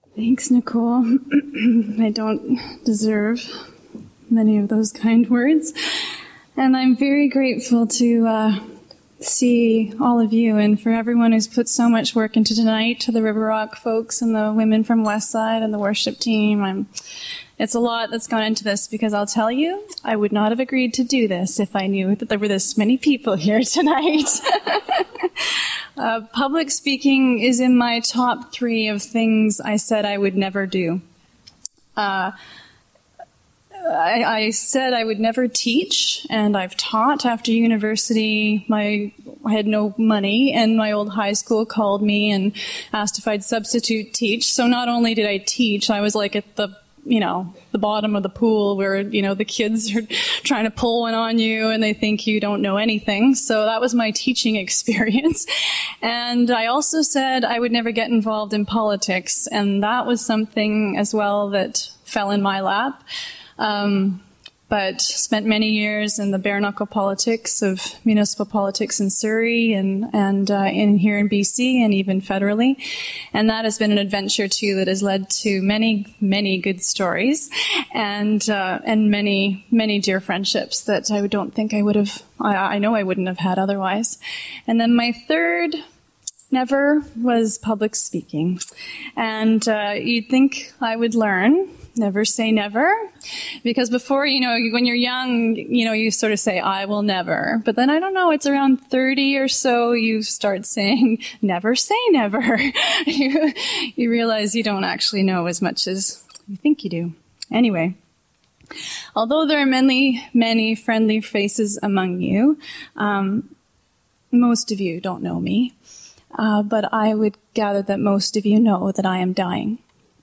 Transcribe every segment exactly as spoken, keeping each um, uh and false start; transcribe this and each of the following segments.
Thanks, Nicole. I don't deserve many of those kind words. And I'm very grateful to uh, see all of you and for everyone who's put so much work into tonight, to the River Rock folks and the women from Westside and the worship team. I'm, it's a lot that's gone into this, because I'll tell you, I would not have agreed to do this if I knew that there were this many people here tonight. uh, public speaking is in my top three of things I said I would never do. Uh, I, I said I would never teach, and I've taught after university. My, I had no money, and my old high school called me and asked if I'd substitute teach. So not only did I teach, I was like at the, you know, the bottom of the pool where, you know, the kids are trying to pull one on you and they think you don't know anything. So that was my teaching experience. And I also said I would never get involved in politics, and that was something as well that fell in my lap. Um, but spent many years in the bare knuckle politics of municipal politics in Surrey and, and uh, in here in B C and even federally. And that has been an adventure, too, that has led to many, many good stories and uh, and many, many dear friendships that I don't think I would have, I, I know I wouldn't have had otherwise. And then my third never was public speaking. And uh, you'd think I would learn. Never say never, because before, you know, when you're young, you know, you sort of say, I will never. But then, I don't know, it's around thirty or so, you start saying, never say never. you, you realize you don't actually know as much as you think you do. Anyway, although there are many, many friendly faces among you, um, most of you don't know me, uh, but I would gather that most of you know that I am dying.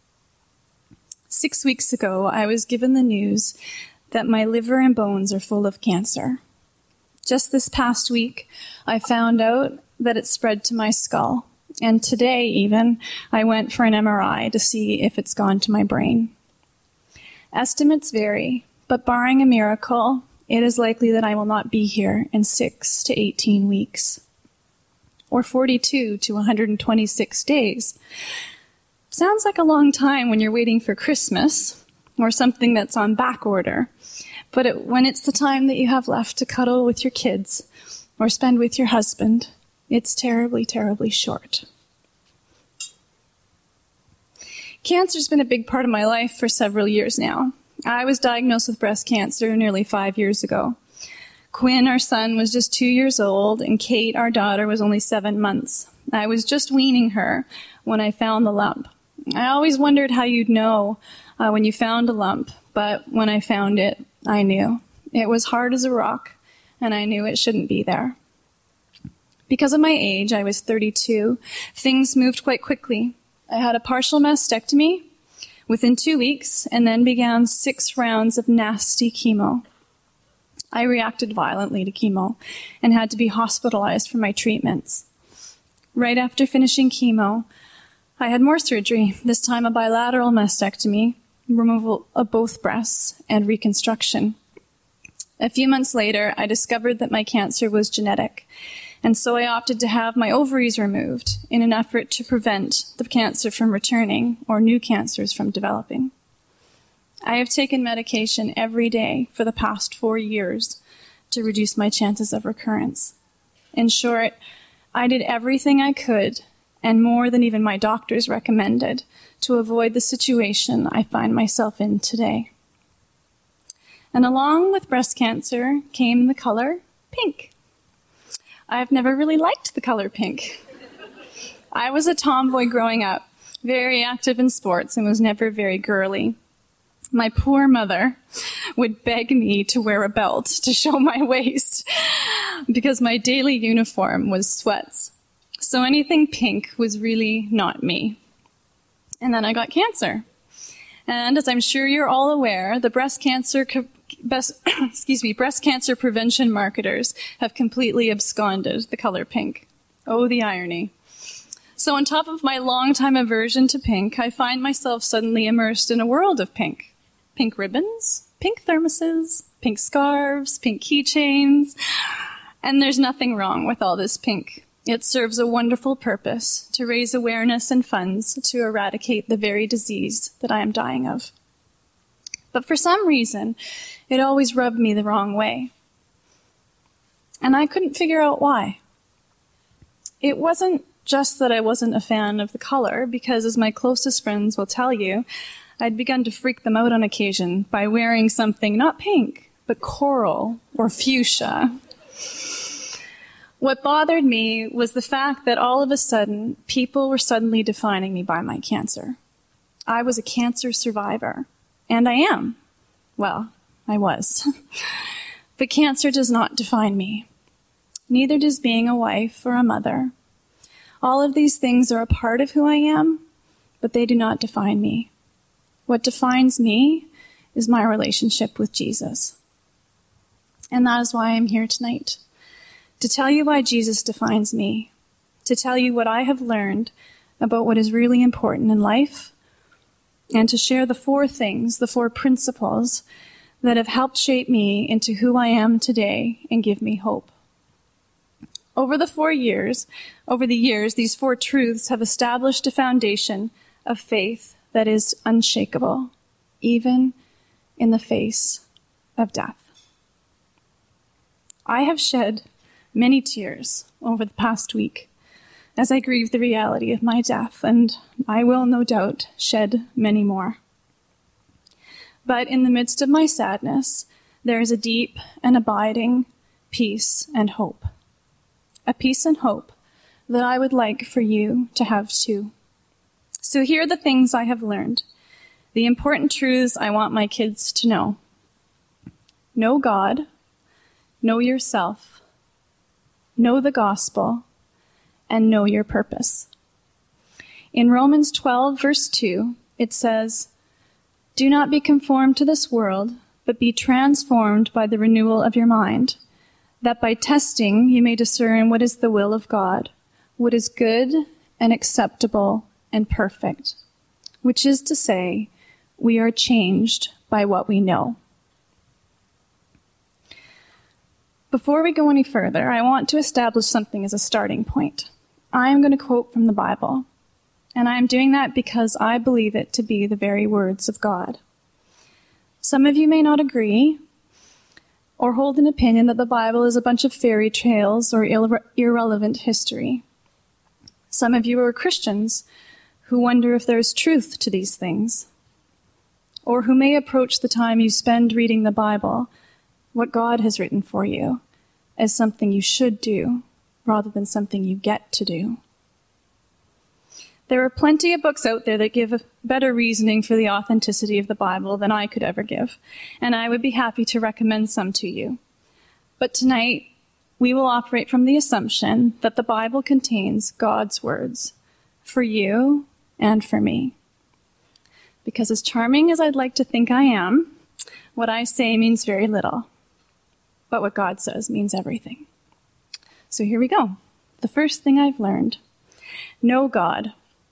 Six weeks ago, I was given the news that my liver and bones are full of cancer. Just this past week, I found out that it spread to my skull. And today, even, I went for an M R I to see if it's gone to my brain. Estimates vary, but barring a miracle, it is likely that I will not be here in six to eighteen weeks, or forty-two to one hundred twenty-six days. Sounds like a long time when you're waiting for Christmas or something that's on back order. But it, when it's the time that you have left to cuddle with your kids or spend with your husband, it's terribly, terribly short. Cancer's been a big part of my life for several years now. I was diagnosed with breast cancer nearly five years ago. Quinn, our son, was just two years old, and Kate, our daughter, was only seven months. I was just weaning her when I found the lump. I always wondered how you'd know uh, when you found a lump, but when I found it, I knew. It was hard as a rock, and I knew it shouldn't be there. Because of my age, I was thirty-two, things moved quite quickly. I had a partial mastectomy within two weeks, and then began six rounds of nasty chemo. I reacted violently to chemo and had to be hospitalized for my treatments. Right after finishing chemo, I had more surgery, this time a bilateral mastectomy, removal of both breasts, and reconstruction. A few months later, I discovered that my cancer was genetic, and so I opted to have my ovaries removed in an effort to prevent the cancer from returning or new cancers from developing. I have taken medication every day for the past four years to reduce my chances of recurrence. In short, I did everything I could, and more than even my doctors recommended, to avoid the situation I find myself in today. And along with breast cancer came the color pink. I've never really liked the color pink. I was a tomboy growing up, very active in sports, and was never very girly. My poor mother would beg me to wear a belt to show my waist because my daily uniform was sweats. So anything pink was really not me. And then I got cancer. And as I'm sure you're all aware, the breast cancer, co- best, excuse me, breast cancer prevention marketers have completely absconded the color pink. Oh, the irony. So on top of my long-time aversion to pink, I find myself suddenly immersed in a world of pink. Pink ribbons, pink thermoses, pink scarves, pink keychains. And there's nothing wrong with all this pink. It serves a wonderful purpose to raise awareness and funds to eradicate the very disease that I am dying of. But for some reason, it always rubbed me the wrong way. And I couldn't figure out why. It wasn't just that I wasn't a fan of the color, because as my closest friends will tell you, I'd begun to freak them out on occasion by wearing something not pink, but coral or fuchsia. What bothered me was the fact that all of a sudden, people were suddenly defining me by my cancer. I was a cancer survivor, and I am. Well, I was. But cancer does not define me. Neither does being a wife or a mother. All of these things are a part of who I am, but they do not define me. What defines me is my relationship with Jesus. And that is why I'm here tonight. To tell you why Jesus defines me, to tell you what I have learned about what is really important in life, and to share the four things, the four principles that have helped shape me into who I am today and give me hope. Over the four years, over the years, these four truths have established a foundation of faith that is unshakable, even in the face of death. I have shed many tears over the past week as I grieve the reality of my death, and I will no doubt shed many more. But in the midst of my sadness, there is a deep and abiding peace and hope. A peace and hope that I would like for you to have too. So here are the things I have learned, the important truths I want my kids to know. Know God, know yourself, know the gospel, and know your purpose. In Romans twelve, verse two, it says, "Do not be conformed to this world, but be transformed by the renewal of your mind, that by testing you may discern what is the will of God, what is good and acceptable and perfect," which is to say, we are changed by what we know. Before we go any further, I want to establish something as a starting point. I am going to quote from the Bible, and I am doing that because I believe it to be the very words of God. Some of you may not agree or hold an opinion that the Bible is a bunch of fairy tales or irre- irrelevant history. Some of you are Christians who wonder if there is truth to these things, or who may approach the time you spend reading the Bible, what God has written for you, as something you should do rather than something you get to do. There are plenty of books out there that give better reasoning for the authenticity of the Bible than I could ever give, and I would be happy to recommend some to you. But tonight, we will operate from the assumption that the Bible contains God's words for you and for me. Because as charming as I'd like to think I am, what I say means very little. But what God says means everything. So here we go. The first thing I've learned. Know God.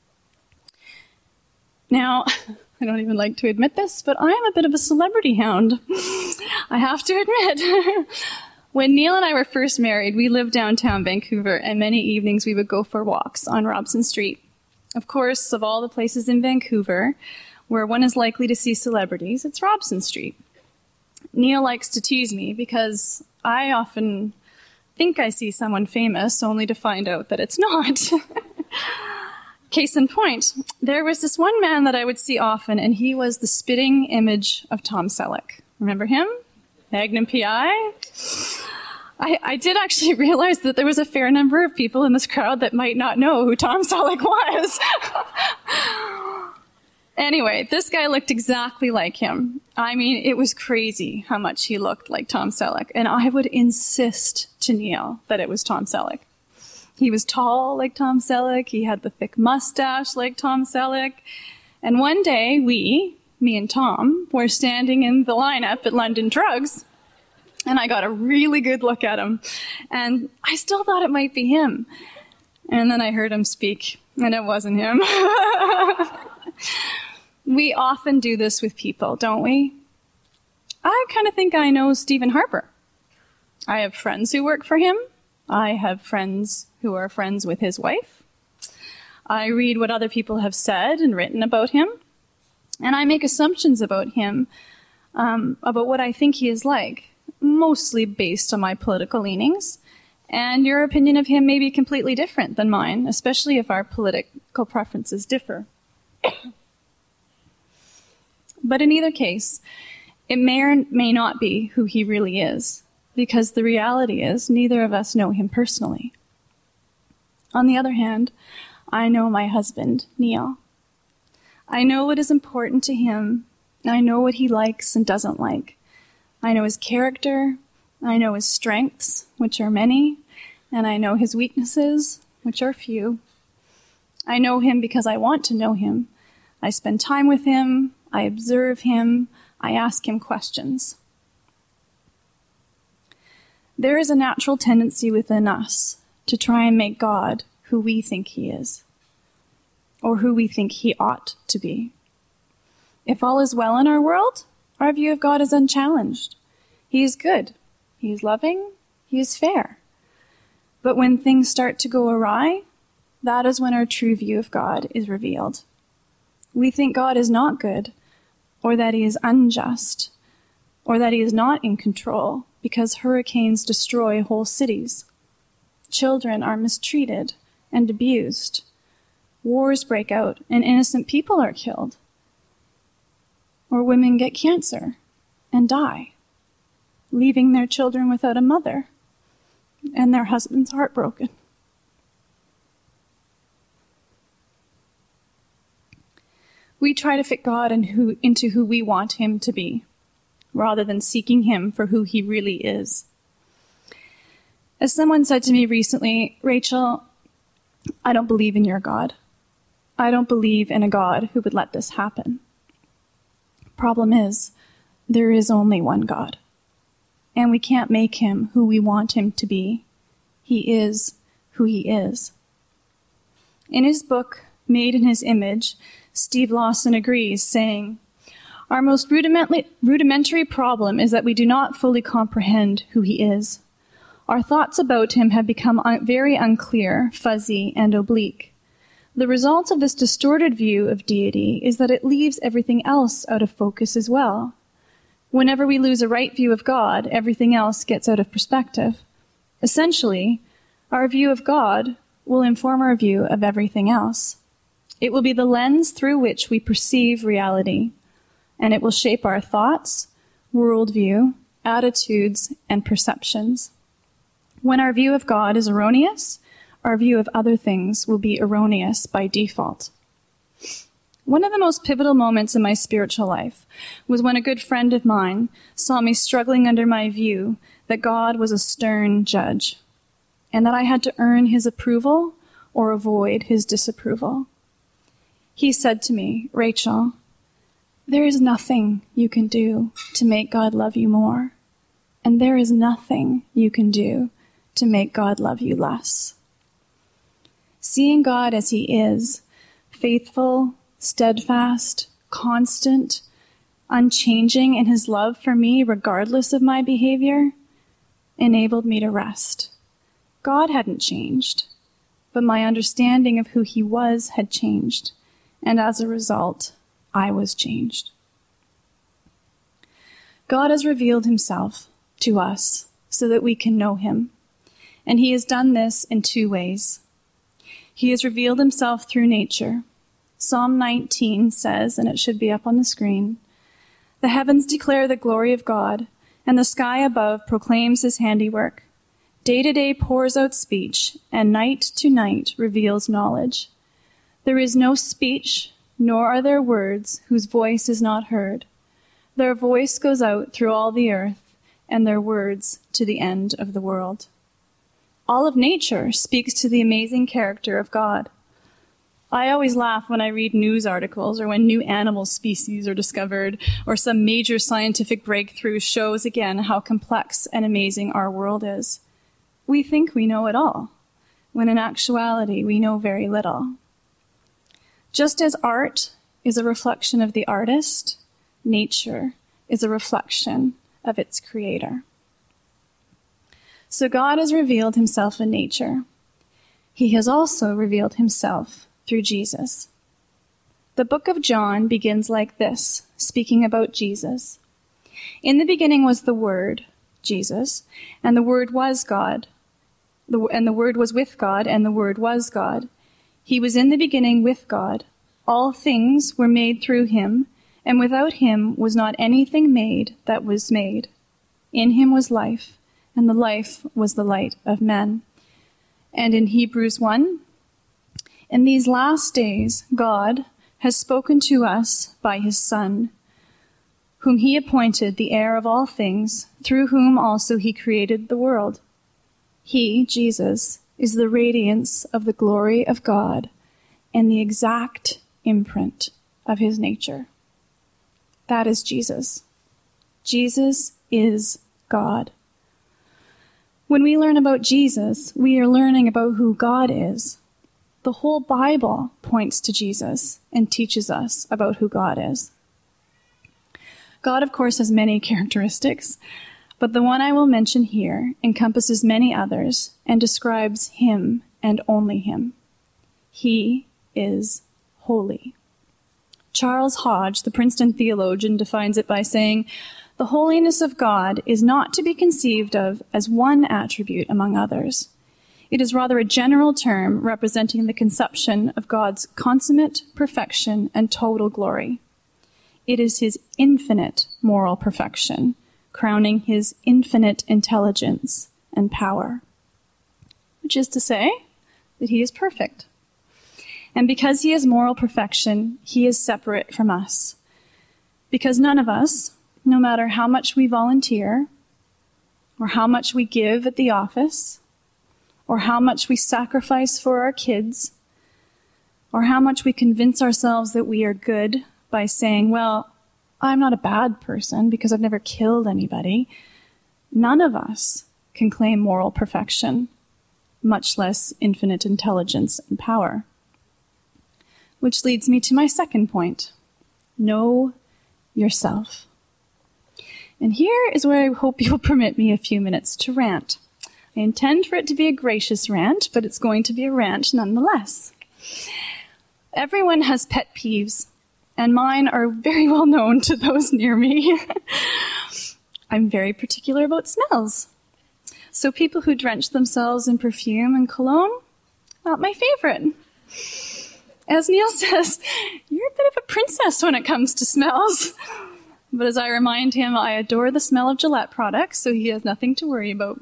Now, I don't even like to admit this, but I am a bit of a celebrity hound. I have to admit. When Neil and I were first married, we lived downtown Vancouver, and many evenings we would go for walks on Robson Street. Of course, of all the places in Vancouver where one is likely to see celebrities, it's Robson Street. Neil likes to tease me because I often think I see someone famous only to find out that it's not. Case in point, there was this one man that I would see often, and he was the spitting image of Tom Selleck. Remember him? Magnum P I? I, I did actually realize that there was a fair number of people in this crowd that might not know who Tom Selleck was. Anyway, this guy looked exactly like him. I mean, it was crazy how much he looked like Tom Selleck. And I would insist to Neil that it was Tom Selleck. He was tall like Tom Selleck. He had the thick mustache like Tom Selleck. And one day, we, me and Tom, were standing in the lineup at London Drugs. And I got a really good look at him. And I still thought it might be him. And then I heard him speak, and it wasn't him. We often do this with people, don't we? I kind of think I know Stephen Harper. I have friends who work for him. I have friends who are friends with his wife. I read what other people have said and written about him, and I make assumptions about him, um, about what I think he is like, mostly based on my political leanings. And your opinion of him may be completely different than mine, especially if our political preferences differ. But in either case, it may or may not be who he really is, because the reality is neither of us know him personally. On the other hand, I know my husband, Neil. I know what is important to him. I know what he likes and doesn't like. I know his character. I know his strengths, which are many, and I know his weaknesses, which are few. I know him because I want to know him. I spend time with him. I observe him. I ask him questions. There is a natural tendency within us to try and make God who we think he is, or who we think he ought to be. If all is well in our world, our view of God is unchallenged. He is good. He is loving. He is fair. But when things start to go awry, that is when our true view of God is revealed. We think God is not good, or that he is unjust, or that he is not in control because hurricanes destroy whole cities. Children are mistreated and abused. Wars break out and innocent people are killed. Or women get cancer and die, leaving their children without a mother and their husbands heartbroken. We try to fit God in who, into who we want him to be, rather than seeking him for who he really is. As someone said to me recently, Rachel, I don't believe in your God. I don't believe in a God who would let this happen. Problem is, there is only one God, and we can't make him who we want him to be. He is who he is. In his book, Made in His Image, Steve Lawson agrees, saying, our most rudimentary problem is that we do not fully comprehend who he is. Our thoughts about him have become un- very unclear, fuzzy, and oblique. The result of this distorted view of deity is that it leaves everything else out of focus as well. Whenever we lose a right view of God, everything else gets out of perspective. Essentially, our view of God will inform our view of everything else. It will be the lens through which we perceive reality, and it will shape our thoughts, worldview, attitudes, and perceptions. When our view of God is erroneous, our view of other things will be erroneous by default. One of the most pivotal moments in my spiritual life was when a good friend of mine saw me struggling under my view that God was a stern judge, and that I had to earn his approval or avoid his disapproval. He said to me, Rachel, there is nothing you can do to make God love you more, and there is nothing you can do to make God love you less. Seeing God as he is, faithful, steadfast, constant, unchanging in his love for me regardless of my behavior, enabled me to rest. God hadn't changed, but my understanding of who he was had changed, and as a result, I was changed. God has revealed himself to us so that we can know him, and he has done this in two ways. He has revealed himself through nature. Psalm nineteen says, and it should be up on the screen, the heavens declare the glory of God, and the sky above proclaims his handiwork. Day to day pours out speech, and night to night reveals knowledge. There is no speech, nor are there words whose voice is not heard. Their voice goes out through all the earth, and their words to the end of the world. All of nature speaks to the amazing character of God. I always laugh when I read news articles or when new animal species are discovered or some major scientific breakthrough shows again how complex and amazing our world is. We think we know it all, when in actuality we know very little. Just as art is a reflection of the artist, nature is a reflection of its creator. So God has revealed himself in nature. He has also revealed himself through Jesus. The book of John begins like this, speaking about Jesus. In the beginning was the Word, Jesus, and the Word was God. The, and the Word was with God, and the Word was God. He was in the beginning with God. All things were made through him, and without him was not anything made that was made. In him was life, and the life was the light of men. And in Hebrews one, in these last days, God has spoken to us by his Son, whom he appointed the heir of all things, through whom also he created the world. He, Jesus, is the radiance of the glory of God and the exact imprint of his nature. That is Jesus. Jesus is God. When we learn about Jesus, we are learning about who God is. The whole Bible points to Jesus and teaches us about who God is. God, of course, has many characteristics, but the one I will mention here encompasses many others and describes him and only him. He is holy. Charles Hodge, the Princeton theologian, defines it by saying, "The holiness of God is not to be conceived of as one attribute among others. It is rather a general term representing the conception of God's consummate perfection and total glory. It is his infinite moral perfection, crowning his infinite intelligence and power." Which is to say that he is perfect. And because he is moral perfection, he is separate from us. Because none of us, no matter how much we volunteer, or how much we give at the office, or how much we sacrifice for our kids, or how much we convince ourselves that we are good by saying, well, I'm not a bad person because I've never killed anybody, none of us can claim moral perfection, much less infinite intelligence and power. Which leads me to my second point. Know yourself. And here is where I hope you'll permit me a few minutes to rant. I intend for it to be a gracious rant, but it's going to be a rant nonetheless. Everyone has pet peeves, and mine are very well known to those near me. I'm very particular about smells. So people who drench themselves in perfume and cologne, not my favorite. As Neil says, you're a bit of a princess when it comes to smells. But as I remind him, I adore the smell of Gillette products, so he has nothing to worry about.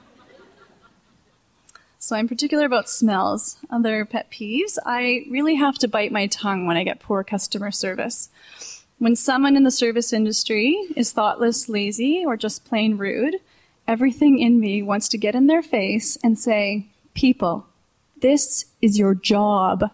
So I'm particular about smells. Other pet peeves, I really have to bite my tongue when I get poor customer service. When someone in the service industry is thoughtless, lazy, or just plain rude, everything in me wants to get in their face and say, "People, this is your job."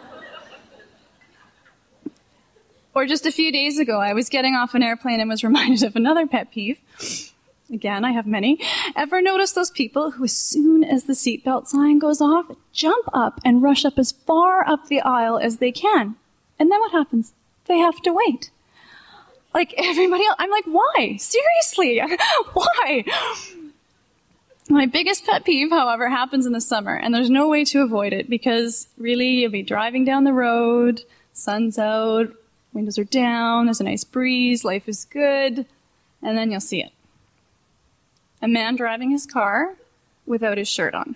Or just a few days ago, I was getting off an airplane and was reminded of another pet peeve. Again, I have many. Ever notice those people who, as soon as the seatbelt sign goes off, jump up and rush up as far up the aisle as they can? And then what happens? They have to wait. Like everybody else. I'm like, why? Seriously, why? My biggest pet peeve, however, happens in the summer, and there's no way to avoid it because really you'll be driving down the road, sun's out, windows are down, there's a nice breeze, life is good, and then you'll see it. A man driving his car without his shirt on.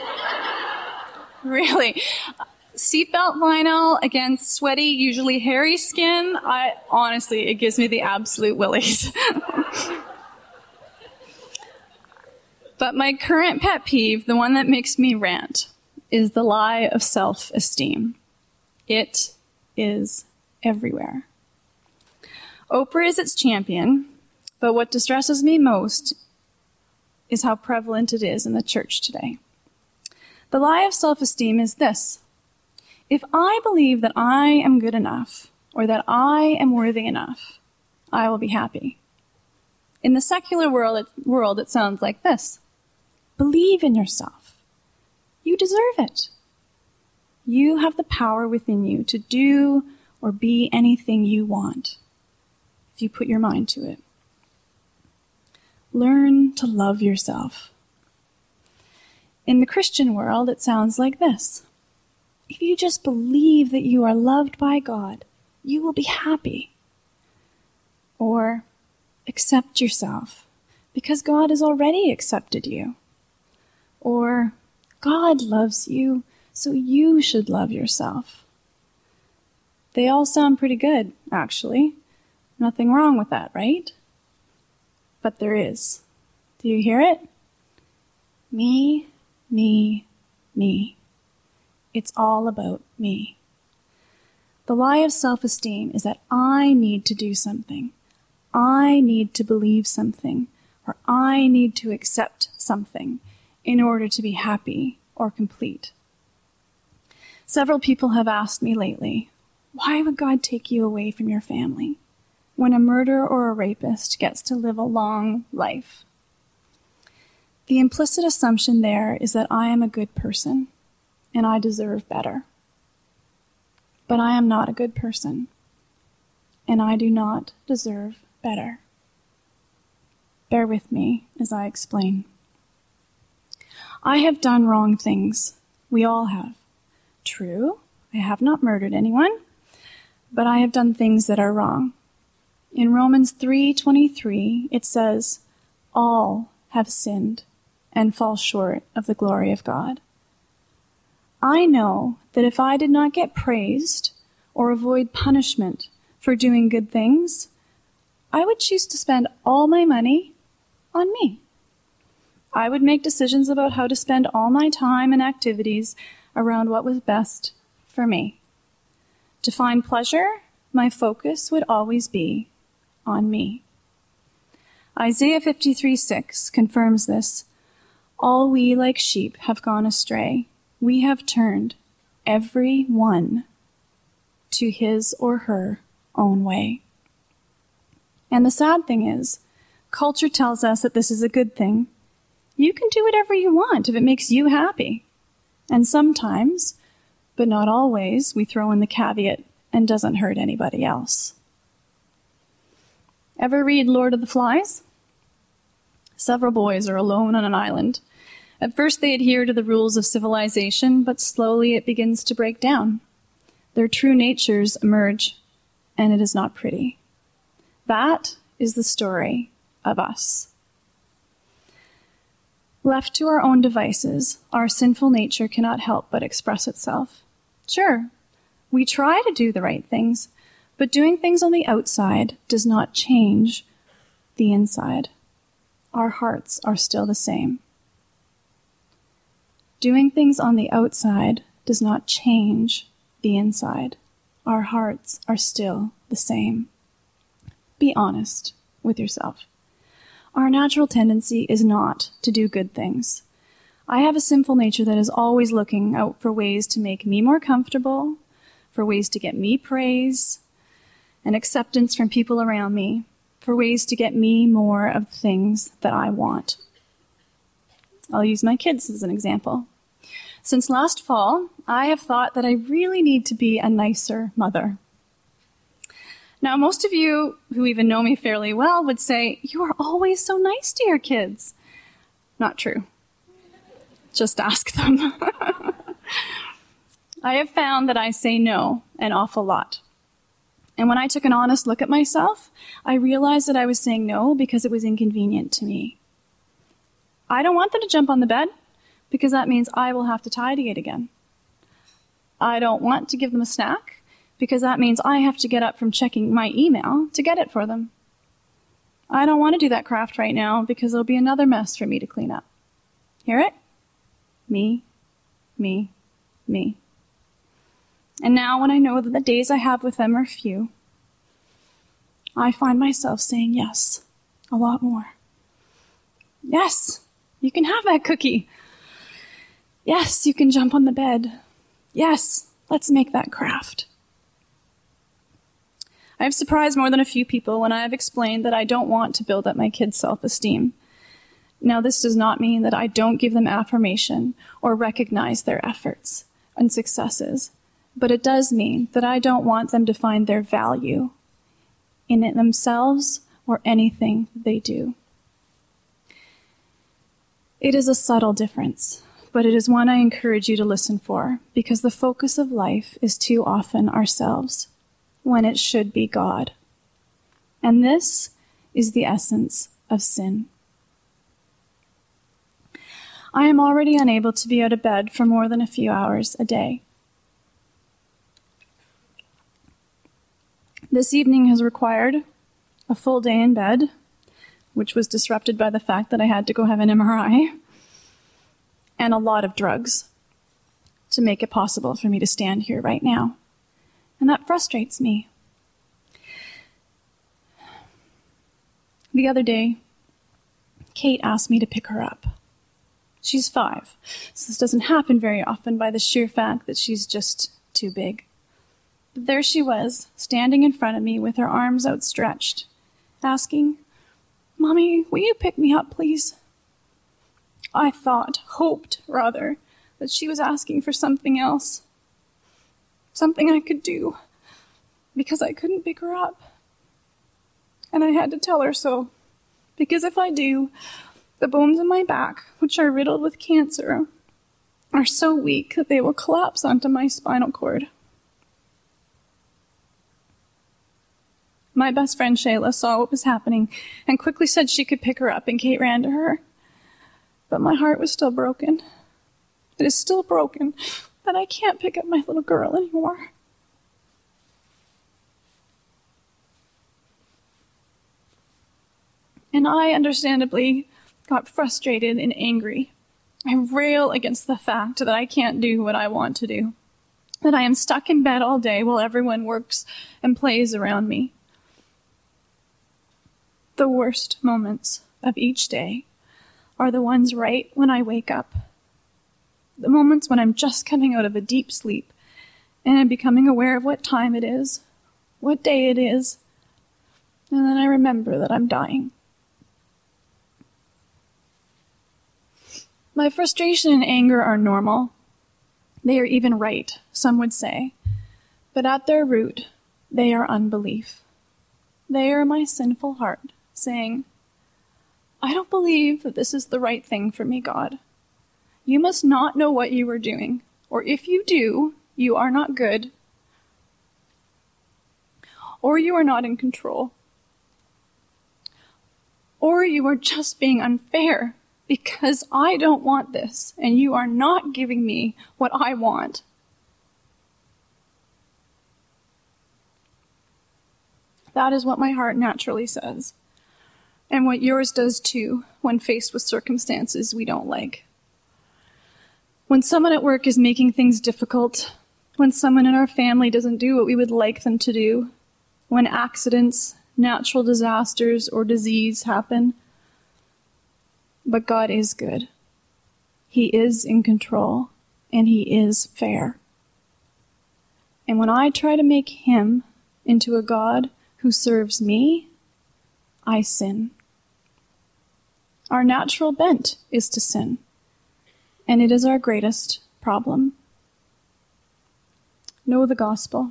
Really. Seatbelt vinyl against sweaty, usually hairy skin, I honestly, it gives me the absolute willies. But my current pet peeve, the one that makes me rant, is the lie of self-esteem. It is everywhere. Oprah is its champion, but what distresses me most is how prevalent it is in the church today. The lie of self-esteem is this: if I believe that I am good enough or that I am worthy enough, I will be happy. In the secular world, it, world, it sounds like this: believe in yourself. You deserve it. You have the power within you to do or be anything you want if you put your mind to it. Learn to love yourself. In the Christian world, it sounds like this. If you just believe that you are loved by God, you will be happy. Or accept yourself, because God has already accepted you. Or God loves you, so you should love yourself. They all sound pretty good, actually. Nothing wrong with that, right? But there is. Do you hear it? Me, me, me. It's all about me. The lie of self-esteem is that I need to do something. I need to believe something, or I need to accept something in order to be happy or complete. Several people have asked me lately, why would God take you away from your family when a murderer or a rapist gets to live a long life? The implicit assumption there is that I am a good person and I deserve better. But I am not a good person, and I do not deserve better. Bear with me as I explain. I have done wrong things. We all have. True, I have not murdered anyone, but I have done things that are wrong. In Romans three twenty-three, it says, all have sinned and fall short of the glory of God. I know that if I did not get praised or avoid punishment for doing good things, I would choose to spend all my money on me. I would make decisions about how to spend all my time and activities around what was best for me. To find pleasure, my focus would always be on me. Isaiah fifty-three six confirms this. All we like sheep have gone astray. We have turned every one to his or her own way. And the sad thing is, culture tells us that this is a good thing. You can do whatever you want if it makes you happy. And sometimes, but not always, we throw in the caveat, and doesn't hurt anybody else. Ever read Lord of the Flies? Several boys are alone on an island. At first they adhere to the rules of civilization, but slowly it begins to break down. Their true natures emerge, and it is not pretty. That is the story of us. Left to our own devices, our sinful nature cannot help but express itself. Sure, we try to do the right things, but doing things on the outside does not change the inside. Our hearts are still the same. Doing things on the outside does not change the inside. Our hearts are still the same. Be honest with yourself. Our natural tendency is not to do good things. I have a sinful nature that is always looking out for ways to make me more comfortable, for ways to get me praise and acceptance from people around me, for ways to get me more of the things that I want. I'll use my kids as an example. Since last fall, I have thought that I really need to be a nicer mother. Now, most of you who even know me fairly well would say, you are always so nice to your kids. Not true. Just ask them. I have found that I say no an awful lot. And when I took an honest look at myself, I realized that I was saying no because it was inconvenient to me. I don't want them to jump on the bed because that means I will have to tidy it again. I don't want to give them a snack because that means I have to get up from checking my email to get it for them. I don't want to do that craft right now because it'll be another mess for me to clean up. Hear it? Me, me, me. And now when I know that the days I have with them are few, I find myself saying yes a lot more. Yes, you can have that cookie. Yes, you can jump on the bed. Yes, let's make that craft. I have surprised more than a few people when I have explained that I don't want to build up my kids' self-esteem. Now, this does not mean that I don't give them affirmation or recognize their efforts and successes, but it does mean that I don't want them to find their value in it themselves or anything they do. It is a subtle difference. but it is one I encourage you to listen for, because the focus of life is too often ourselves, when it should be God. And this is the essence of sin. I am already unable to be out of bed for more than a few hours a day. This evening has required a full day in bed, which was disrupted by the fact that I had to go have an M R I, and a lot of drugs to make it possible for me to stand here right now. And that frustrates me. The other day, Kate asked me to pick her up. She's five, so this doesn't happen very often by the sheer fact that she's just too big. But there she was, standing in front of me with her arms outstretched, asking, "Mommy, will you pick me up, please?" I thought, hoped, rather, that she was asking for something else. Something I could do, because I couldn't pick her up. And I had to tell her so, because if I do, the bones in my back, which are riddled with cancer, are so weak that they will collapse onto my spinal cord. My best friend Shayla saw what was happening and quickly said she could pick her up, and Kate ran to her. But my heart was still broken. It is still broken that I can't pick up my little girl anymore. And I, understandably, got frustrated and angry. I rail against the fact that I can't do what I want to do, that I am stuck in bed all day while everyone works and plays around me. The worst moments of each day are the ones right when I wake up. The moments when I'm just coming out of a deep sleep and I'm becoming aware of what time it is, what day it is, and then I remember that I'm dying. My frustration and anger are normal. They are even right, some would say. But at their root, they are unbelief. They are my sinful heart saying, "I don't believe that this is the right thing for me, God. You must not know what you are doing, or if you do, you are not good, or you are not in control, or you are just being unfair because I don't want this, and you are not giving me what I want." That is what my heart naturally says, and what yours does too when faced with circumstances we don't like. When someone at work is making things difficult, when someone in our family doesn't do what we would like them to do, when accidents, natural disasters, or disease happen. But God is good. He is in control, and He is fair. And when I try to make Him into a God who serves me, I sin. Our natural bent is to sin, and it is our greatest problem. Know the gospel.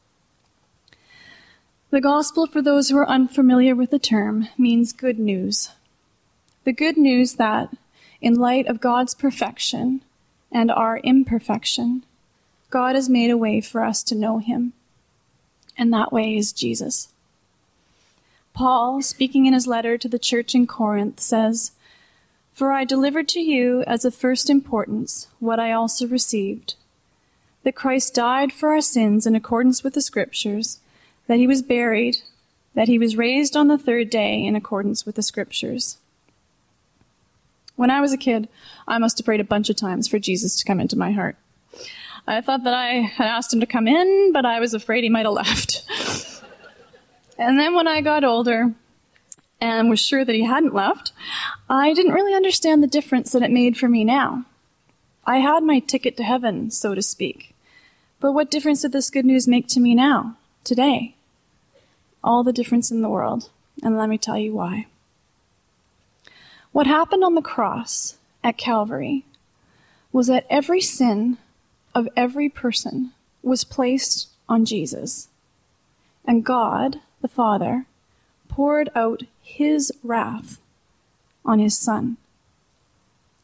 The gospel, for those who are unfamiliar with the term, means good news. The good news that, in light of God's perfection and our imperfection, God has made a way for us to know Him. And that way is Jesus. Paul, speaking in his letter to the church in Corinth, says, "For I delivered to you as of first importance what I also received, that Christ died for our sins in accordance with the Scriptures, that He was buried, that He was raised on the third day in accordance with the Scriptures." When I was a kid, I must have prayed a bunch of times for Jesus to come into my heart. I thought that I had asked Him to come in, but I was afraid He might have left. And then when I got older and was sure that He hadn't left, I didn't really understand the difference that it made for me now. I had my ticket to heaven, so to speak. But what difference did this good news make to me now, today? All the difference in the world. And let me tell you why. What happened on the cross at Calvary was that every sin of every person was placed on Jesus. And God, the Father, poured out His wrath on His Son.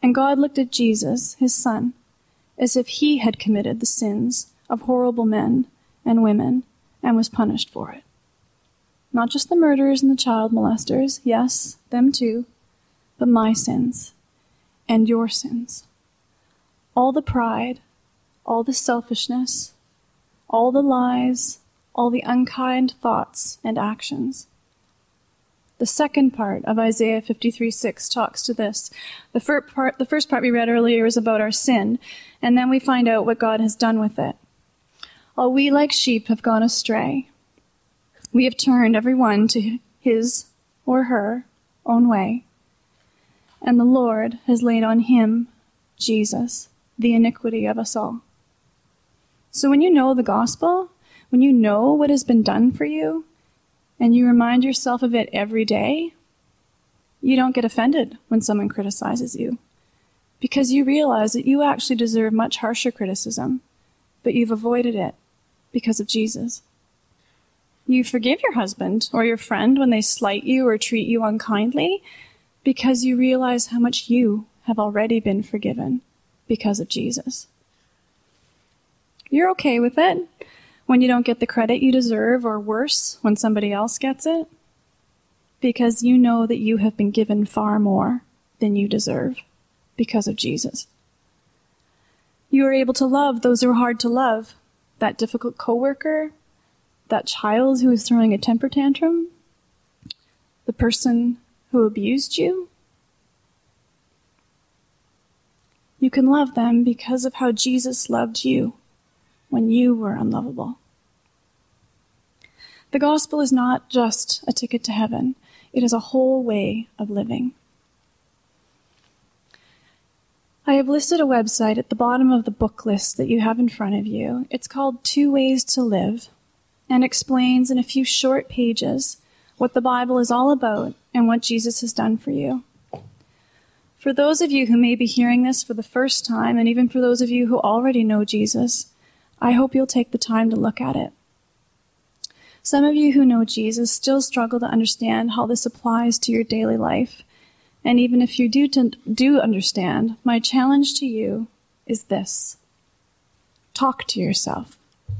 And God looked at Jesus, his son, as if he had committed the sins of horrible men and women and was punished for it. Not just the murderers and the child molesters, yes, them too, but my sins and your sins. All the pride, all the selfishness, all the lies, all the unkind thoughts and actions. The second part of Isaiah fifty-three six talks to this. The first part, the first part we read earlier is about our sin, and then we find out what God has done with it. All we like sheep have gone astray. We have turned every one to his or her own way, and the Lord has laid on him, Jesus, the iniquity of us all. So when you know the gospel, when you know what has been done for you, and you remind yourself of it every day, you don't get offended when someone criticizes you, because you realize that you actually deserve much harsher criticism, but you've avoided it because of Jesus. You forgive your husband or your friend when they slight you or treat you unkindly, because you realize how much you have already been forgiven because of Jesus. You're okay with it when you don't get the credit you deserve, or worse, when somebody else gets it, because you know that you have been given far more than you deserve because of Jesus. You are able to love those who are hard to love, that difficult coworker, that child who is throwing a temper tantrum, the person who abused you. You can love them because of how Jesus loved you when you were unlovable. The gospel is not just a ticket to heaven. It is a whole way of living. I have listed a website at the bottom of the book list that you have in front of you. It's called Two Ways to Live, and explains in a few short pages what the Bible is all about and what Jesus has done for you. For those of you who may be hearing this for the first time, and even for those of you who already know Jesus, I hope you'll take the time to look at it. Some of you who know Jesus still struggle to understand how this applies to your daily life. And even if you do, to, do understand, my challenge to you is this: talk to yourself.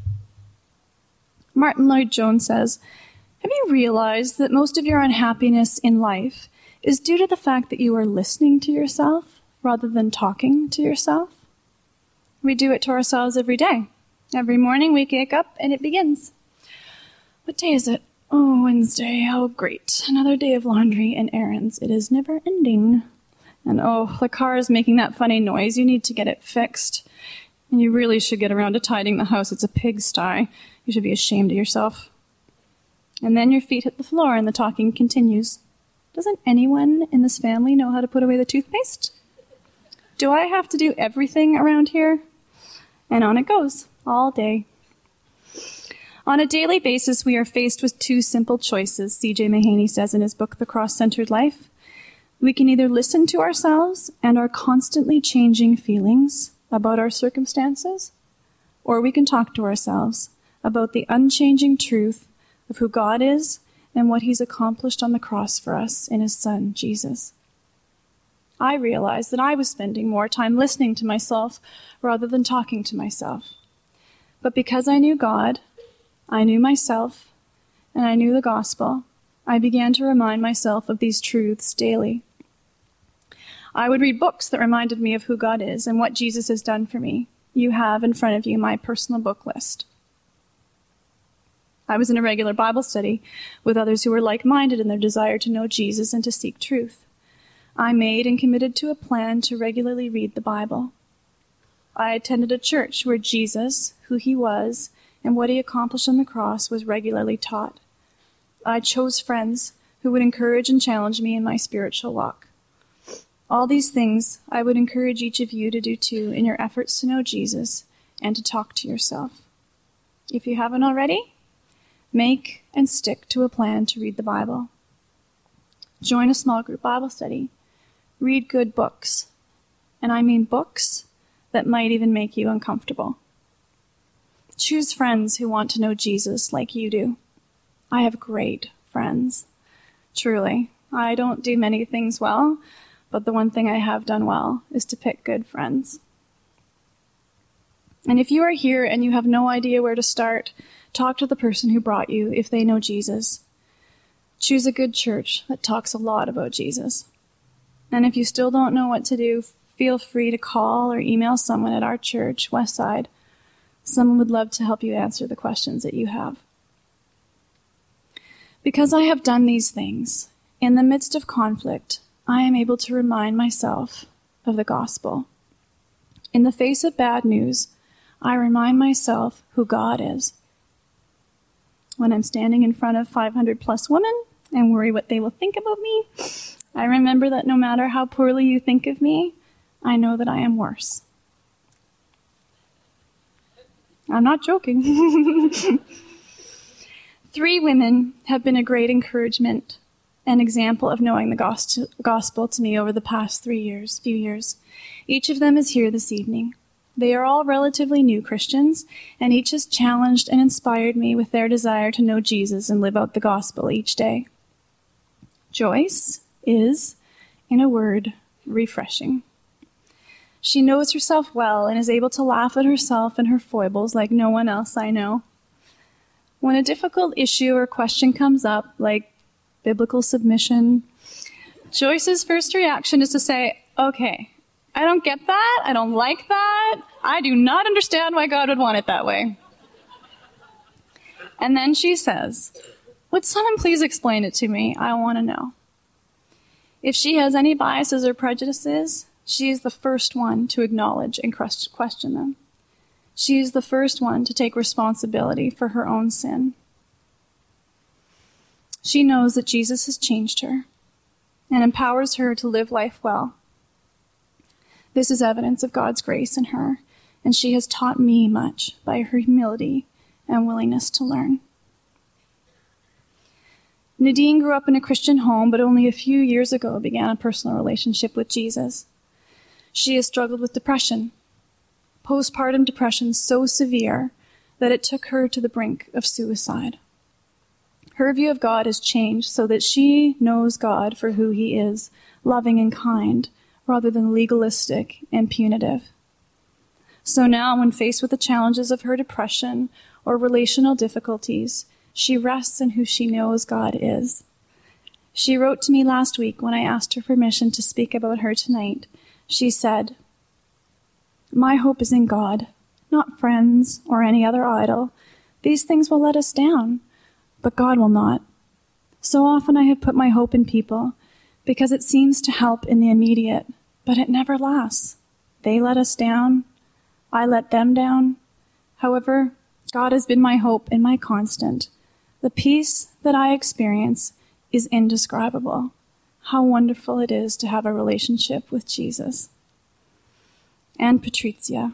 Martin Lloyd-Jones says, "Have you realized that most of your unhappiness in life is due to the fact that you are listening to yourself rather than talking to yourself?" We do it to ourselves every day. Every morning we wake up and it begins. What day is it? Oh, Wednesday. How great. Another day of laundry and errands. It is never ending. And oh, the car is making that funny noise. You need to get it fixed. And you really should get around to tidying the house. It's a pigsty. You should be ashamed of yourself. And then your feet hit the floor and the talking continues. Doesn't anyone in this family know how to put away the toothpaste? Do I have to do everything around here? And on it goes, all day. On a daily basis, we are faced with two simple choices, C J Mahaney says in his book, The Cross-Centered Life. We can either listen to ourselves and our constantly changing feelings about our circumstances, or we can talk to ourselves about the unchanging truth of who God is and what he's accomplished on the cross for us in his Son, Jesus. I realized that I was spending more time listening to myself rather than talking to myself. But because I knew God, I knew myself, and I knew the gospel, I began to remind myself of these truths daily. I would read books that reminded me of who God is and what Jesus has done for me. You have in front of you my personal book list. I was in a regular Bible study with others who were like-minded in their desire to know Jesus and to seek truth. I made and committed to a plan to regularly read the Bible. I attended a church where Jesus, who he was, and what he accomplished on the cross was regularly taught. I chose friends who would encourage and challenge me in my spiritual walk. All these things I would encourage each of you to do too in your efforts to know Jesus and to talk to yourself. If you haven't already, make and stick to a plan to read the Bible. Join a small group Bible study. Read good books. And I mean books that might even make you uncomfortable. Choose friends who want to know Jesus like you do. I have great friends. Truly. I don't do many things well, but the one thing I have done well is to pick good friends. And if you are here and you have no idea where to start, talk to the person who brought you if they know Jesus. Choose a good church that talks a lot about Jesus. And if you still don't know what to do, feel free to call or email someone at our church, Westside. Someone would love to help you answer the questions that you have. Because I have done these things, in the midst of conflict, I am able to remind myself of the gospel. In the face of bad news, I remind myself who God is. When I'm standing in front of five hundred plus women and worry what they will think about me, I remember that no matter how poorly you think of me, I know that I am worse. I'm not joking. Three women have been a great encouragement, an example of knowing the gospel to me over the past three years, few years. Each of them is here this evening. They are all relatively new Christians, and each has challenged and inspired me with their desire to know Jesus and live out the gospel each day. Joyce is, in a word, refreshing. She knows herself well and is able to laugh at herself and her foibles like no one else I know. When a difficult issue or question comes up, like biblical submission, Joyce's first reaction is to say, okay, I don't get that. I don't like that. I do not understand why God would want it that way. And then she says, would someone please explain it to me? I want to know. If she has any biases or prejudices, she is the first one to acknowledge and question them. She is the first one to take responsibility for her own sin. She knows that Jesus has changed her and empowers her to live life well. This is evidence of God's grace in her, and she has taught me much by her humility and willingness to learn. Nadine grew up in a Christian home, but only a few years ago began a personal relationship with Jesus. She has struggled with depression, postpartum depression so severe that it took her to the brink of suicide. Her view of God has changed so that she knows God for who he is, loving and kind, rather than legalistic and punitive. So now, when faced with the challenges of her depression or relational difficulties, she rests in who she knows God is. She wrote to me last week when I asked her permission to speak about her tonight. She said, "My hope is in God, not friends or any other idol. These things will let us down, but God will not. So often I have put my hope in people because it seems to help in the immediate, but it never lasts. They let us down. I let them down. However, God has been my hope and my constant. The peace that I experience is indescribable. How wonderful it is to have a relationship with Jesus." And Patrizia.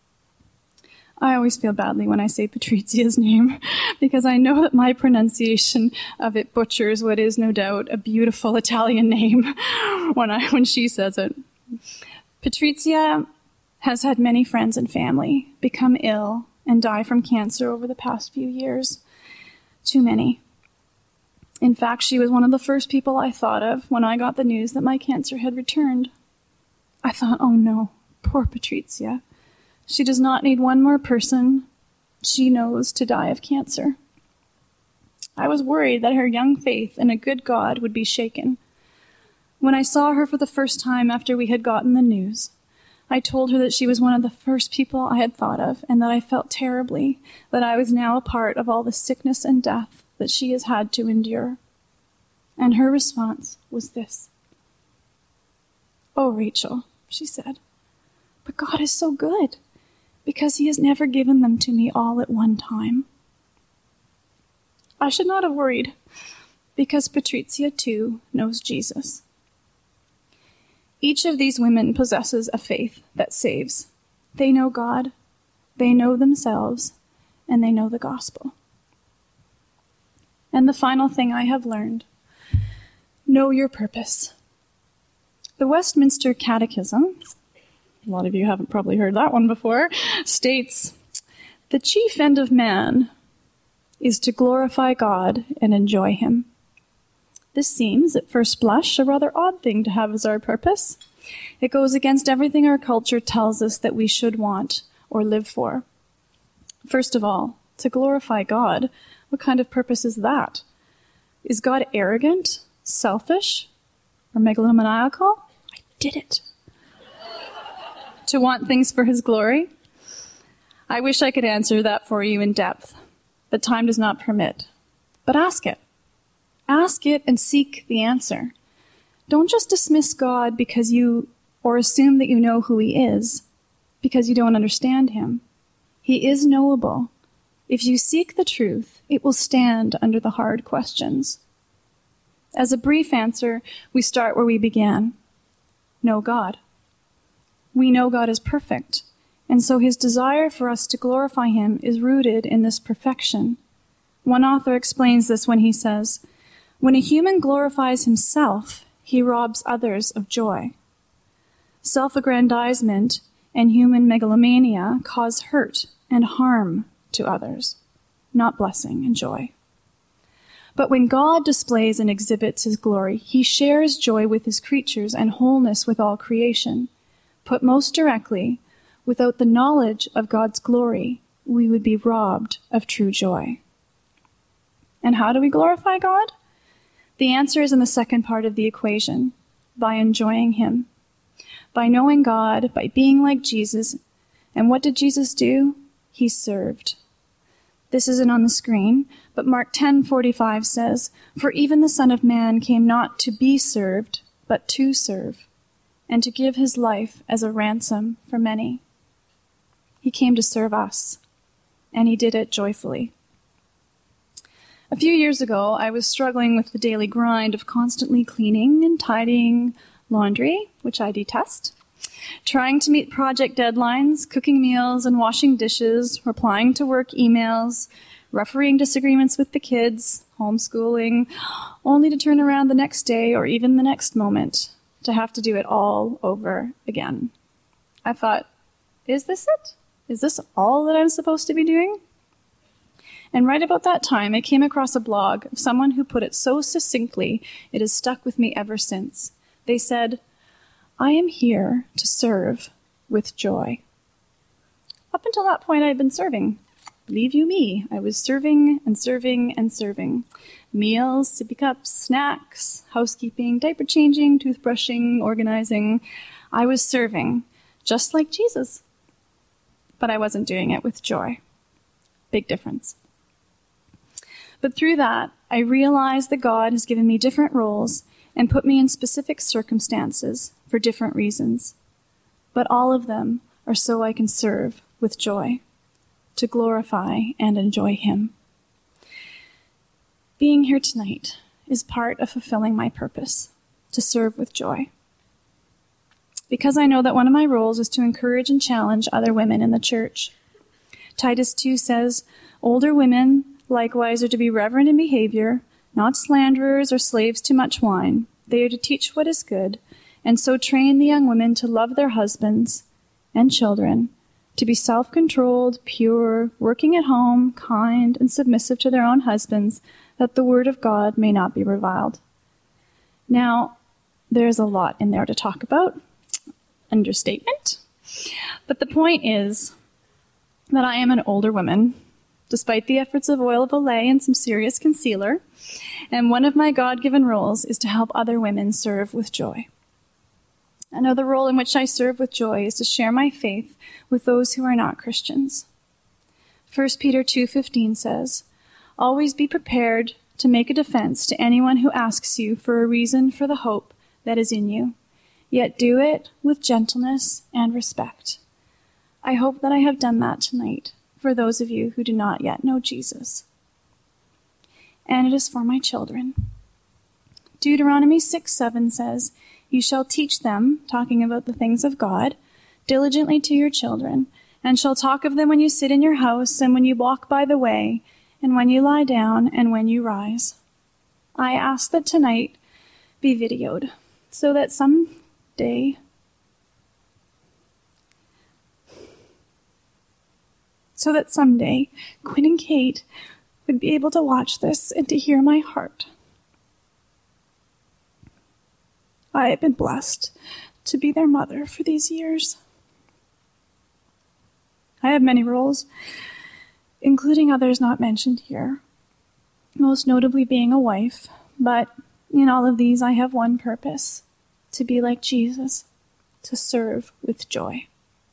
I always feel badly when I say Patrizia's name because I know that my pronunciation of it butchers what is no doubt a beautiful Italian name when I when she says it. Patrizia has had many friends and family become ill and die from cancer over the past few years. Too many. In fact, she was one of the first people I thought of when I got the news that my cancer had returned. I thought, oh no, poor Patrizia. She does not need one more person she knows to die of cancer. I was worried that her young faith in a good God would be shaken. When I saw her for the first time after we had gotten the news, I told her that she was one of the first people I had thought of and that I felt terribly that I was now a part of all the sickness and death that she has had to endure. And her response was this. "Oh, Rachel," she said, "but God is so good because he has never given them to me all at one time." I should not have worried because Patrizia too knows Jesus. Each of these women possesses a faith that saves. They know God, they know themselves, and they know the gospel. And the final thing I have learned, know your purpose. The Westminster Catechism, a lot of you haven't probably heard that one before, states, "The chief end of man is to glorify God and enjoy him. This seems, at first blush, a rather odd thing to have as our purpose. It goes against everything our culture tells us that we should want or live for. First of all, to glorify God, what kind of purpose is that? Is God arrogant, selfish, or megalomaniacal? I did it. To want things for his glory? I wish I could answer that for you in depth, but time does not permit. But ask it. Ask it and seek the answer. Don't just dismiss God because you, or assume that you know who he is, because you don't understand him. He is knowable. If you seek the truth, it will stand under the hard questions. As a brief answer, we start where we began. Know God. We know God is perfect, and so his desire for us to glorify him is rooted in this perfection. One author explains this when he says, "When a human glorifies himself, he robs others of joy. Self-aggrandizement and human megalomania cause hurt and harm to others, not blessing and joy. But when God displays and exhibits his glory, he shares joy with his creatures and wholeness with all creation. Put most directly, without the knowledge of God's glory, we would be robbed of true joy." And how do we glorify God? The answer is in the second part of the equation, by enjoying him, by knowing God, by being like Jesus. And what did Jesus do? He served. This isn't on the screen, but Mark ten forty-five says, "For even the Son of Man came not to be served, but to serve, and to give his life as a ransom for many." He came to serve us, and he did it joyfully. A few years ago, I was struggling with the daily grind of constantly cleaning and tidying laundry, which I detest, trying to meet project deadlines, cooking meals and washing dishes, replying to work emails, refereeing disagreements with the kids, homeschooling, only to turn around the next day or even the next moment to have to do it all over again. I thought, is this it? Is this all that I'm supposed to be doing? And right about that time, I came across a blog of someone who put it so succinctly, it has stuck with me ever since. They said, "I am here to serve with joy." Up until that point, I had been serving. Believe you me, I was serving and serving and serving. Meals, sippy cups, snacks, housekeeping, diaper changing, toothbrushing, organizing. I was serving, just like Jesus. But I wasn't doing it with joy. Big difference. But through that, I realized that God has given me different roles and put me in specific circumstances for different reasons. But all of them are so I can serve with joy, to glorify and enjoy him. Being here tonight is part of fulfilling my purpose, to serve with joy. Because I know that one of my roles is to encourage and challenge other women in the church. Titus two says, "Older women likewise are to be reverent in behavior, not slanderers or slaves to much wine. They are to teach what is good, and so train the young women to love their husbands and children, to be self-controlled, pure, working at home, kind, and submissive to their own husbands, that the word of God may not be reviled." Now, there's a lot in there to talk about. Understatement. But the point is that I am an older woman, despite the efforts of oil of Olay and some serious concealer, and one of my God-given roles is to help other women serve with joy. Another role in which I serve with joy is to share my faith with those who are not Christians. First Peter two fifteen says, "Always be prepared to make a defense to anyone who asks you for a reason for the hope that is in you, yet do it with gentleness and respect." I hope that I have done that tonight for those of you who do not yet know Jesus. And it is for my children. Deuteronomy six seven says, "You shall teach them," talking about the things of God, "diligently to your children, and shall talk of them when you sit in your house, and when you walk by the way, and when you lie down, and when you rise." I ask that tonight be videoed, so that someday so that someday Quinn and Kate would be able to watch this and to hear my heart. I have been blessed to be their mother for these years. I have many roles, including others not mentioned here, most notably being a wife, but in all of these I have one purpose: to be like Jesus, to serve with joy.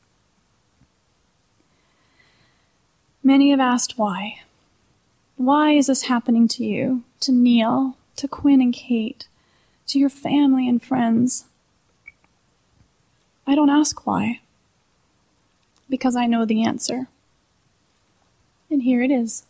Many have asked why. Why is this happening to you, to Neil, to Quinn and Kate, to your family and friends? I don't ask why, because I know the answer. And here it is.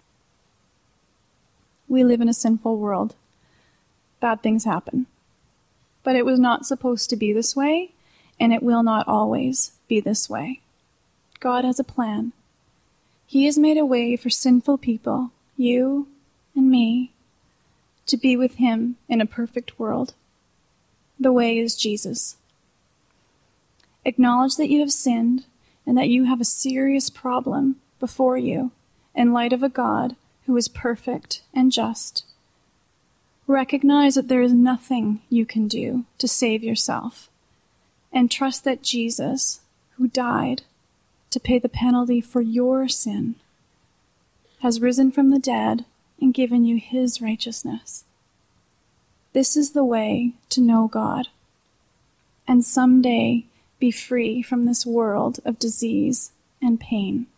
We live in a sinful world. Bad things happen. But it was not supposed to be this way, and it will not always be this way. God has a plan. He has made a way for sinful people, you and me, to be with him in a perfect world. The way is Jesus. Acknowledge that you have sinned and that you have a serious problem before you in light of a God who is perfect and just. Recognize that there is nothing you can do to save yourself, and trust that Jesus, who died to pay the penalty for your sin, has risen from the dead and given you his righteousness. This is the way to know God, and someday be free from this world of disease and pain.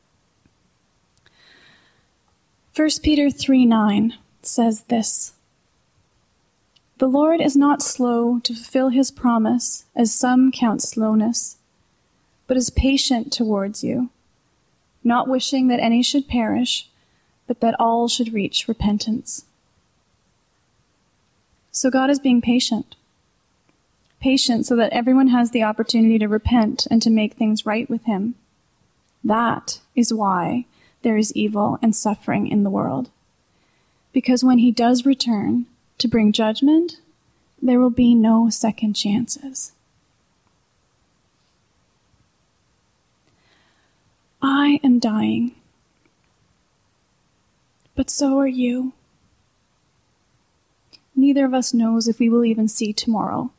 First Peter three nine says this: "The Lord is not slow to fulfill his promise, as some count slowness, but is patient towards you, not wishing that any should perish, but that all should reach repentance." So God is being patient. Patient so that everyone has the opportunity to repent and to make things right with him. That is why there is evil and suffering in the world. Because when he does return to bring judgment, there will be no second chances. I am dying, but so are you. Neither of us knows if we will even see tomorrow.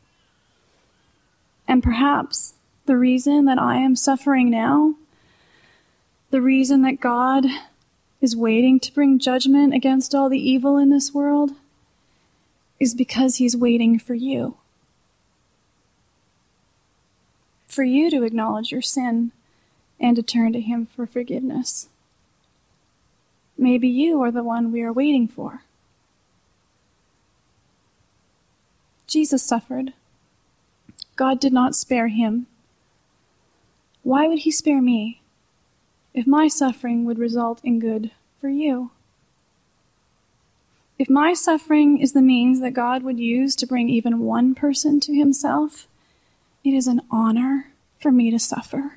And perhaps the reason that I am suffering now, the reason that God is waiting to bring judgment against all the evil in this world, is because he's waiting for you. For you to acknowledge your sin and to turn to him for forgiveness. Maybe you are the one we are waiting for. Jesus suffered. God did not spare him. Why would he spare me if my suffering would result in good for you? If my suffering is the means that God would use to bring even one person to himself, it is an honor for me to suffer.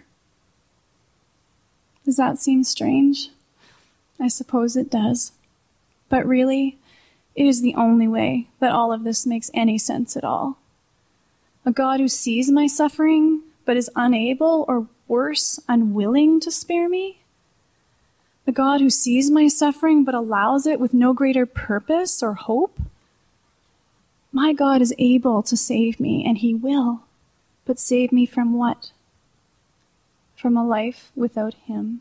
Does that seem strange? I suppose it does. But really, it is the only way that all of this makes any sense at all. A God who sees my suffering, but is unable, or worse, unwilling to spare me? A God who sees my suffering, but allows it with no greater purpose or hope? My God is able to save me, and he will. But save me from what? From a life without him.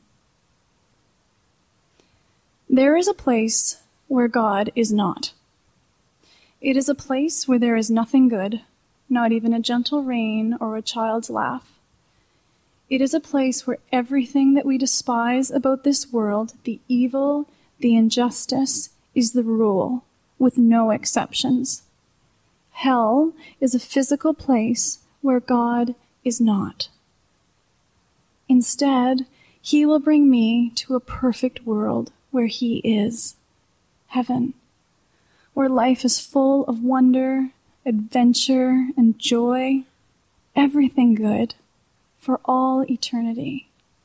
There is a place where God is not. It is a place where there is nothing good, not even a gentle rain or a child's laugh. It is a place where everything that we despise about this world, the evil, the injustice, is the rule, with no exceptions. Hell is a physical place where God is not. Instead, he will bring me to a perfect world where he is, heaven, where life is full of wonder, adventure, and joy, everything good, for all eternity.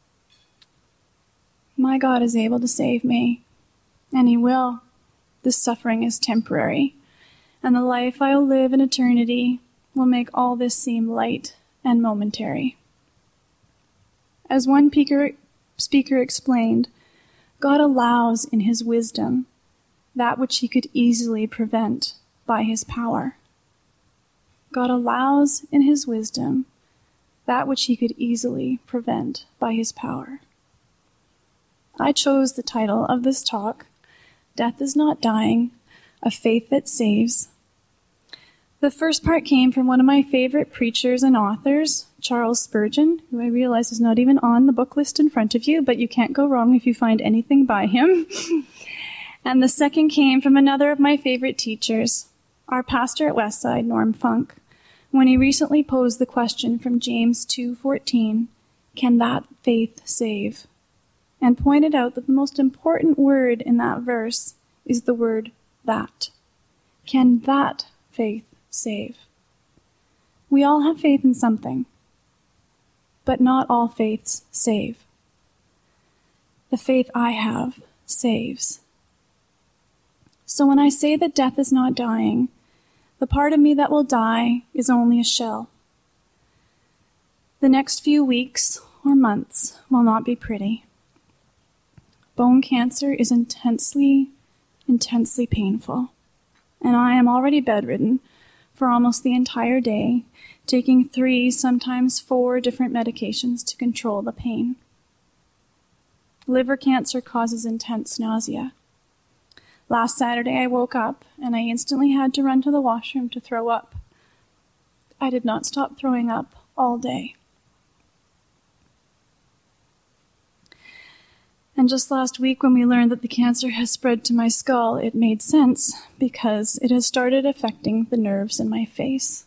My God is able to save me, and he will. This suffering is temporary, and the life I will live in eternity will make all this seem light and momentary. As one speaker explained, God allows in his wisdom that which he could easily prevent by his power. God allows in his wisdom that which he could easily prevent by his power. I chose the title of this talk, Death is Not Dying, A Faith That Saves. The first part came from one of my favorite preachers and authors, Charles Spurgeon, who I realize is not even on the book list in front of you, but you can't go wrong if you find anything by him. And the second came from another of my favorite teachers, our pastor at Westside, Norm Funk, when he recently posed the question from James two fourteen, can that faith save? And pointed out that the most important word in that verse is the word that. Can that faith save? We all have faith in something, but not all faiths save. The faith I have saves. So when I say that death is not dying, the part of me that will die is only a shell. The next few weeks or months will not be pretty. Bone cancer is intensely, intensely painful, and I am already bedridden for almost the entire day, taking three, sometimes four different medications to control the pain. Liver cancer causes intense nausea. Last Saturday I woke up and I instantly had to run to the washroom to throw up. I did not stop throwing up all day. And just last week when we learned that the cancer has spread to my skull, it made sense because it has started affecting the nerves in my face.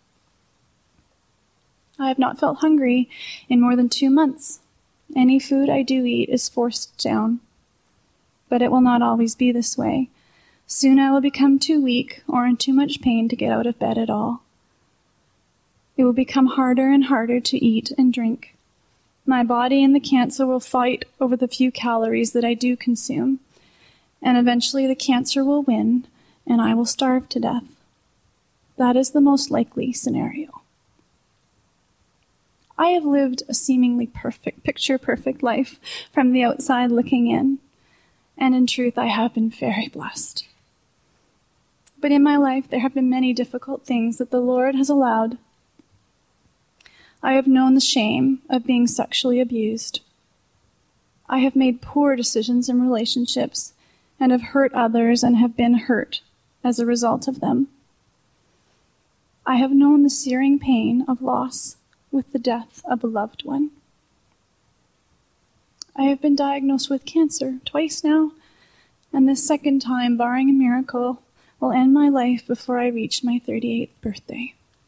I have not felt hungry in more than two months. Any food I do eat is forced down. But it will not always be this way. Soon I will become too weak or in too much pain to get out of bed at all. It will become harder and harder to eat and drink. My body and the cancer will fight over the few calories that I do consume, and eventually the cancer will win, and I will starve to death. That is the most likely scenario. I have lived a seemingly perfect, picture-perfect life from the outside looking in, and in truth, I have been very blessed. But in my life, there have been many difficult things that the Lord has allowed. I have known the shame of being sexually abused. I have made poor decisions in relationships and have hurt others and have been hurt as a result of them. I have known the searing pain of loss with the death of a loved one. I have been diagnosed with cancer twice now, and this second time, barring a miracle, will end my life before I reach my thirty-eighth birthday.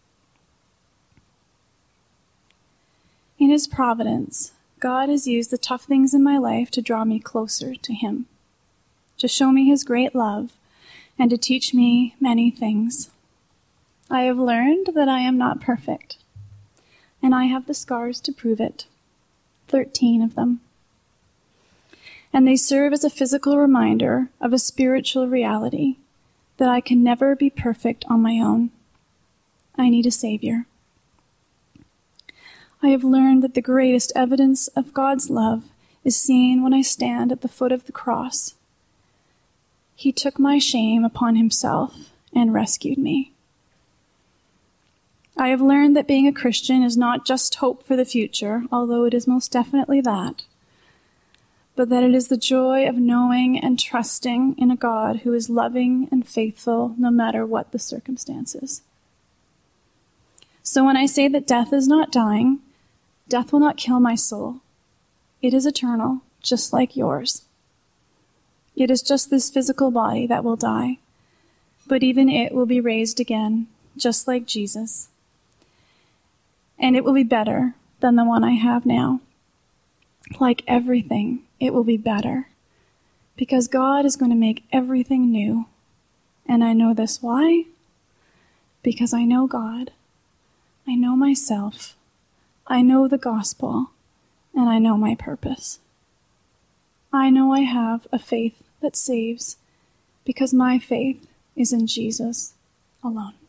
In his providence, God has used the tough things in my life to draw me closer to him, to show me his great love, and to teach me many things. I have learned that I am not perfect, and I have the scars to prove it, thirteen of them. And they serve as a physical reminder of a spiritual reality, that I can never be perfect on my own. I need a Savior. I have learned that the greatest evidence of God's love is seen when I stand at the foot of the cross. He took my shame upon himself and rescued me. I have learned that being a Christian is not just hope for the future, although it is most definitely that, but that it is the joy of knowing and trusting in a God who is loving and faithful no matter what the circumstances. So when I say that death is not dying, death will not kill my soul. It is eternal, just like yours. It is just this physical body that will die, but even it will be raised again, just like Jesus. And it will be better than the one I have now. Like everything, it will be better, because God is going to make everything new. And I know this why? Because I know God. I know myself. I know the gospel, and I know my purpose. I know I have a faith that saves because my faith is in Jesus alone.